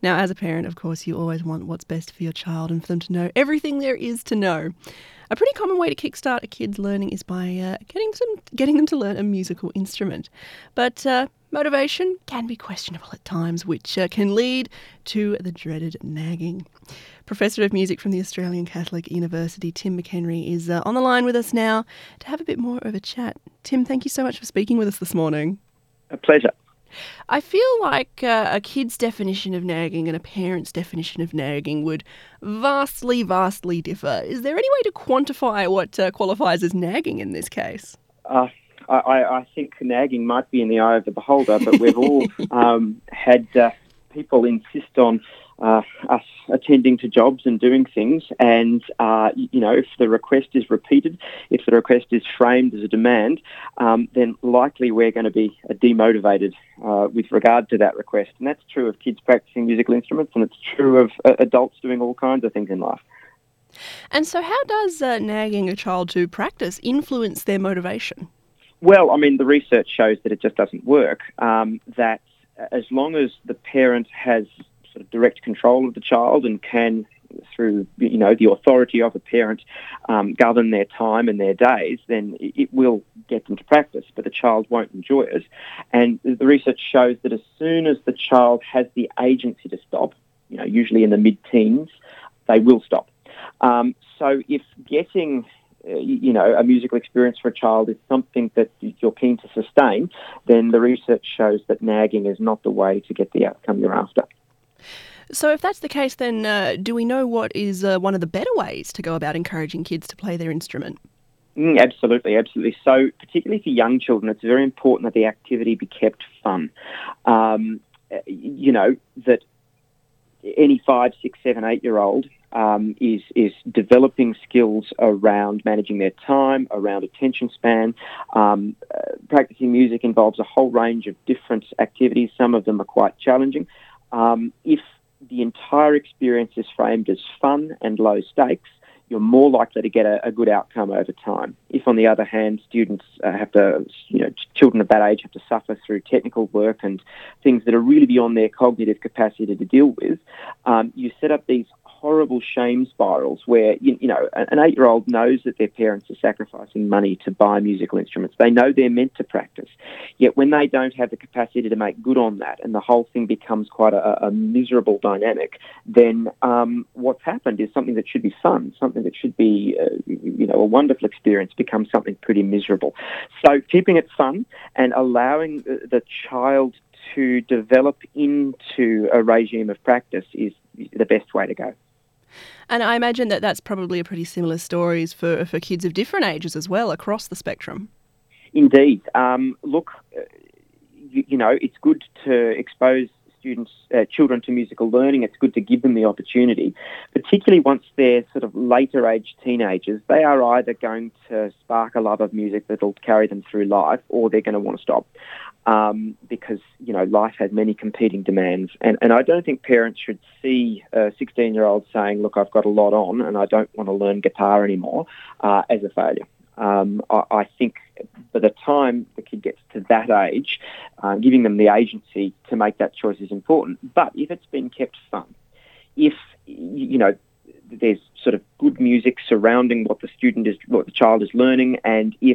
Now, as a parent, of course, you always want what's best for your child and for them to know everything there is to know. A pretty common way to kickstart a kid's learning is by getting them to learn a musical instrument. But motivation can be questionable at times, which can lead to the dreaded nagging. Professor of Music from the Australian Catholic University, Tim McHenry, is on the line with us now to have a bit more of a chat. Tim, thank you so much for speaking with us this morning. A pleasure. I feel like a kid's definition of nagging and a parent's definition of nagging would vastly differ. Is there any way to quantify what qualifies as nagging in this case? I think nagging might be in the eye of the beholder, but we've all had people insist on us attending to jobs and doing things, and if the request is repeated, if the request is framed as a demand, then likely we're going to be demotivated with regard to that request. And that's true of kids practicing musical instruments, and it's true of adults doing all kinds of things in life. And so how does nagging a child to practice influence their motivation? Well, I mean, the research shows that it just doesn't work, that as long as the parent has sort of direct control of the child and can, through the authority of a parent, govern their time and their days, then it will get them to practice, but the child won't enjoy it. And the research shows that as soon as the child has the agency to stop, usually in the mid-teens, they will stop. So if getting a musical experience for a child is something that you're keen to sustain, then the research shows that nagging is not the way to get the outcome you're after. So if that's the case, then do we know what is one of the better ways to go about encouraging kids to play their instrument? Absolutely. So particularly for young children, it's very important that the activity be kept fun. That any 5, 6, 7, 8-year-old is developing skills around managing their time, around attention span. Practicing music involves a whole range of different activities. Some of them are quite challenging. If the entire experience is framed as fun and low stakes, you're more likely to get a good outcome over time. If, on the other hand, students children of that age have to suffer through technical work and things that are really beyond their cognitive capacity to deal with, you set up these horrible shame spirals where, an 8-year-old knows that their parents are sacrificing money to buy musical instruments. They know they're meant to practice. Yet when they don't have the capacity to make good on that and the whole thing becomes quite a miserable dynamic, then what's happened is something that should be fun, something that should be, a wonderful experience becomes something pretty miserable. So keeping it fun and allowing the child to develop into a regime of practice is the best way to go. And I imagine that that's probably a pretty similar stories for kids of different ages as well, across the spectrum. Indeed. It's good to expose children to musical learning. It's good to give them the opportunity, particularly once they're sort of later age teenagers. They are either going to spark a love of music that'll carry them through life, or they're going to want to stop. Because, life has many competing demands. And I don't think parents should see a 16-year-old saying, look, I've got a lot on and I don't want to learn guitar anymore, as a failure. I think by the time the kid gets to that age, giving them the agency to make that choice is important. But if it's been kept fun, if, there's sort of good music surrounding what the child is learning, and if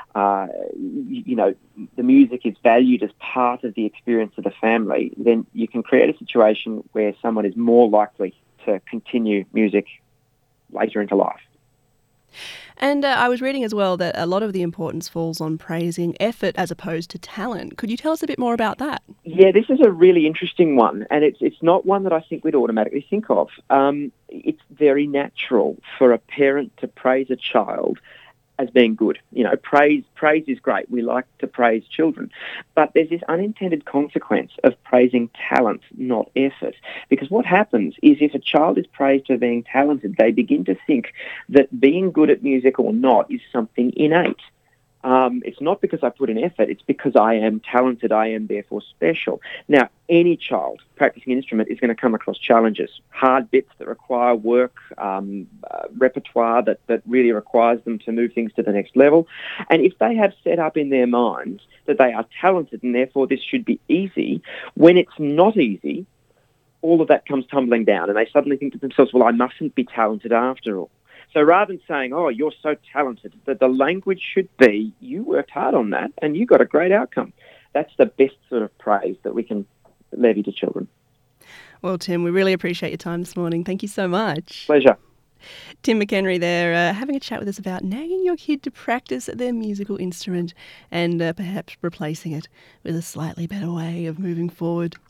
the music is valued as part of the experience of the family, then you can create a situation where someone is more likely to continue music later into life. And I was reading as well that a lot of the importance falls on praising effort as opposed to talent. Could you tell us a bit more about that? Yeah, this is a really interesting one, and it's not one that I think we'd automatically think of. It's very natural for a parent to praise a child as being good. Praise is great. We like to praise children. But there's this unintended consequence of praising talent, not effort. Because what happens is if a child is praised for being talented, they begin to think that being good at music or not is something innate. It's not because I put in effort, it's because I am talented, I am therefore special. Now, any child practicing an instrument is going to come across challenges, hard bits that require work, repertoire that really requires them to move things to the next level. And if they have set up in their minds that they are talented and therefore this should be easy, when it's not easy, all of that comes tumbling down, and they suddenly think to themselves, well, I mustn't be talented after all. So rather than saying, oh, you're so talented, the language should be, you worked hard on that and you got a great outcome. That's the best sort of praise that we can levy to children. Well, Tim, we really appreciate your time this morning. Thank you so much. Pleasure. Tim McHenry there, having a chat with us about nagging your kid to practice their musical instrument and perhaps replacing it with a slightly better way of moving forward.